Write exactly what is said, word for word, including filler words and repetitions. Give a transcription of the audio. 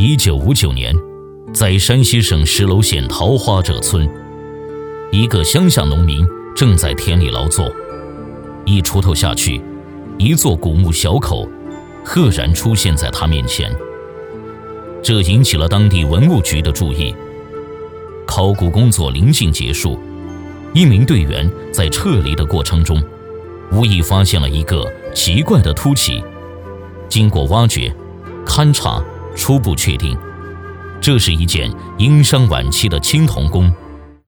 一九五九年，在山西省石楼县桃花者村，一个乡下农民正在田里劳作，一锄头下去，一座古墓小口赫然出现在他面前。这引起了当地文物局的注意。考古工作临近结束，一名队员在撤离的过程中，无意发现了一个奇怪的凸起。经过挖掘、勘察，初步确定，这是一件殷商晚期的青铜弓。